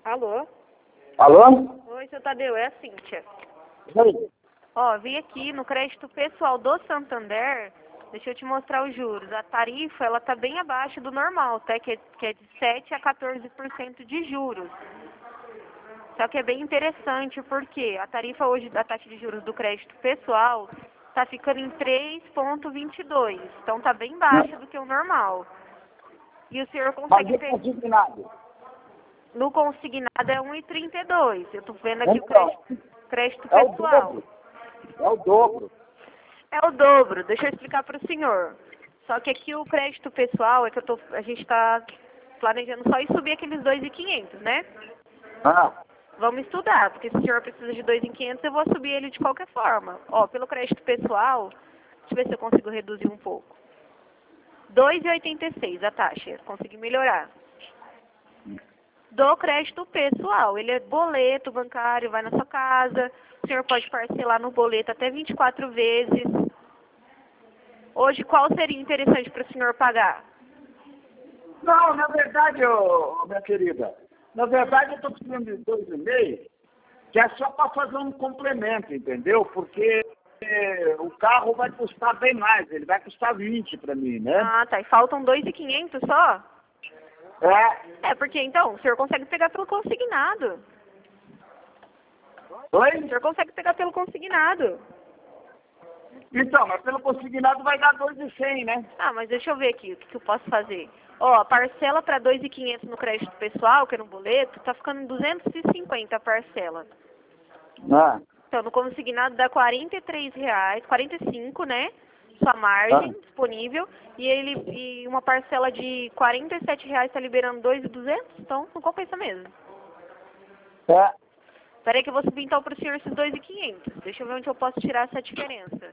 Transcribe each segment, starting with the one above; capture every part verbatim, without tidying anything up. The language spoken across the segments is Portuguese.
Alô? Alô? Oi, seu Tadeu, é a Cíntia. Oi. Ó, vim aqui no crédito pessoal do Santander, deixa eu te mostrar os juros. A tarifa, ela tá bem abaixo do normal, tá? Que é, que é de sete a quatorze por cento de juros. Só que é bem interessante porque a tarifa hoje da taxa de juros do crédito pessoal tá ficando em três vírgula vinte e dois. Então tá bem baixa do que o normal. E o senhor Mas consegue eu ter... consignado. No consignado é um vírgula trinta e dois. Eu tô vendo aqui o Então, crédito, crédito é o pessoal. dobro. É o dobro. É o dobro, deixa eu explicar para o senhor. Só que aqui o crédito pessoal é que eu tô, a gente está planejando só ir subir aqueles dois mil e quinhentos, né? Ah, Vamos estudar, porque se o senhor precisa de dois mil e quinhentos, eu vou subir ele de qualquer forma. Ó, pelo crédito pessoal, deixa eu ver se eu consigo reduzir um pouco. dois vírgula oitenta e seis a taxa, consegui melhorar. Do crédito pessoal, ele é boleto bancário, vai na sua casa, o senhor pode parcelar no boleto até vinte e quatro vezes. Hoje, qual seria interessante para o senhor pagar? não, na verdade, ô, ô, minha querida, na verdade eu estou precisando de dois e meio, que é só para fazer um complemento, entendeu? Porque eh, o carro vai custar bem mais, ele vai custar vinte para mim, né? Ah, tá. E faltam dois mil e quinhentos só? É. É, porque então, o senhor consegue pegar pelo consignado. O Oi? senhor consegue pegar pelo consignado. Então, mas pelo consignado vai dar dois e cem, né? Ah, mas deixa eu ver aqui o que, que eu posso fazer. Ó, a parcela para dois mil e quinhentos no crédito pessoal, que é no boleto, tá ficando em duzentos e cinquenta a parcela. Ah, Então, no consignado dá quarenta e três reais, quarenta e cinco, né? Sua margem ah. disponível. E ele e uma parcela de quarenta e sete reais tá liberando dois mil e duzentos, então não compensa mesmo. É. Peraí que eu vou subir então para o senhor esses dois mil e quinhentos. Deixa eu ver onde eu posso tirar essa diferença.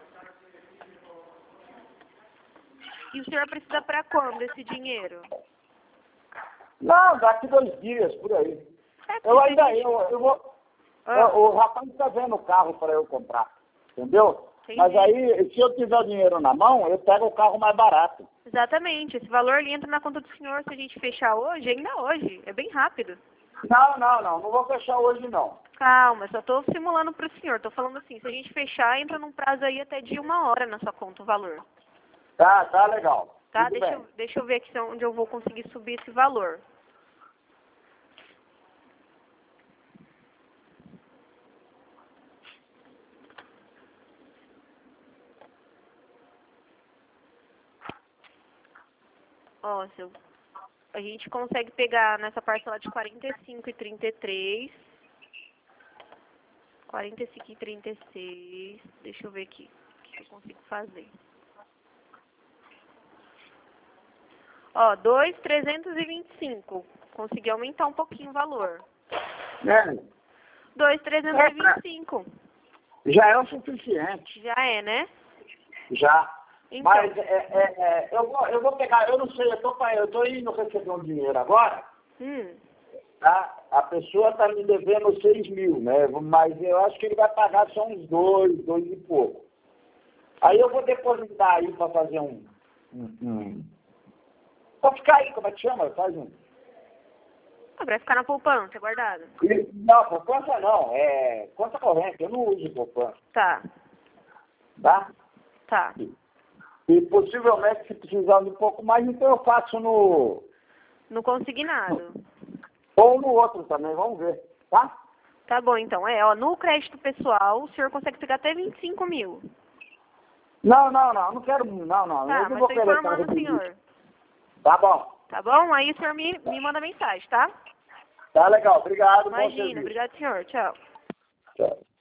E o senhor precisa para quando esse dinheiro? Não, daqui dois dias, por aí. É, porque Eu se a ainda, gente... eu, eu vou... Ah, O rapaz está vendo o carro para eu comprar, entendeu? entendi. Mas aí, se eu tiver o dinheiro na mão, eu pego o carro mais barato. Exatamente. Esse valor ele entra na conta do senhor se a gente fechar hoje, ainda hoje. É bem rápido. Não, não, não, não vou fechar hoje não. Calma, só tô simulando para o senhor. Tô falando assim, se a gente fechar, entra num prazo aí até de uma hora na sua conta o valor. Tá, tá legal. Tá? Tudo Deixa bem. eu, deixa eu ver aqui onde eu vou conseguir subir esse valor. Ó, se eu, a gente consegue pegar nessa parcela de quarenta e cinco e trinta e três. quarenta e cinco e trinta e seis. Deixa eu ver aqui o que eu consigo fazer. Ó, dois mil trezentos e vinte e cinco. Consegui aumentar um pouquinho o valor. É, dois mil trezentos e vinte e cinco. já é o suficiente, Já é, né? já. Então. Mas é, é, é, eu, vou, eu vou pegar, eu não sei, eu tô, pra- eu tô indo receber um dinheiro agora, Hum. tá? A pessoa está me devendo seis mil, né? Mas eu acho que ele vai pagar só uns dois, dois e pouco. Aí eu vou depositar aí para fazer um, um, um... Para ficar aí, como é que chama? Faz um... Ah, vai ficar na poupança, guardado. E- Não, poupança não, é conta corrente, eu não uso poupança, Tá, tá? tá. E possivelmente, se precisar de um pouco mais, então eu faço no... No consignado. Ou no outro também, vamos ver, tá? Tá bom, então. É, ó, no crédito pessoal, o senhor consegue pegar até vinte e cinco mil. Não, não, não, não quero, não, não, Tá, eu não mas vou tô querer carro informando o de vídeo. senhor. Tá bom, Tá bom? Aí o senhor me, me manda mensagem, tá? tá legal, obrigado, bom Imagina. serviço. Obrigado, senhor. Tchau. Tchau.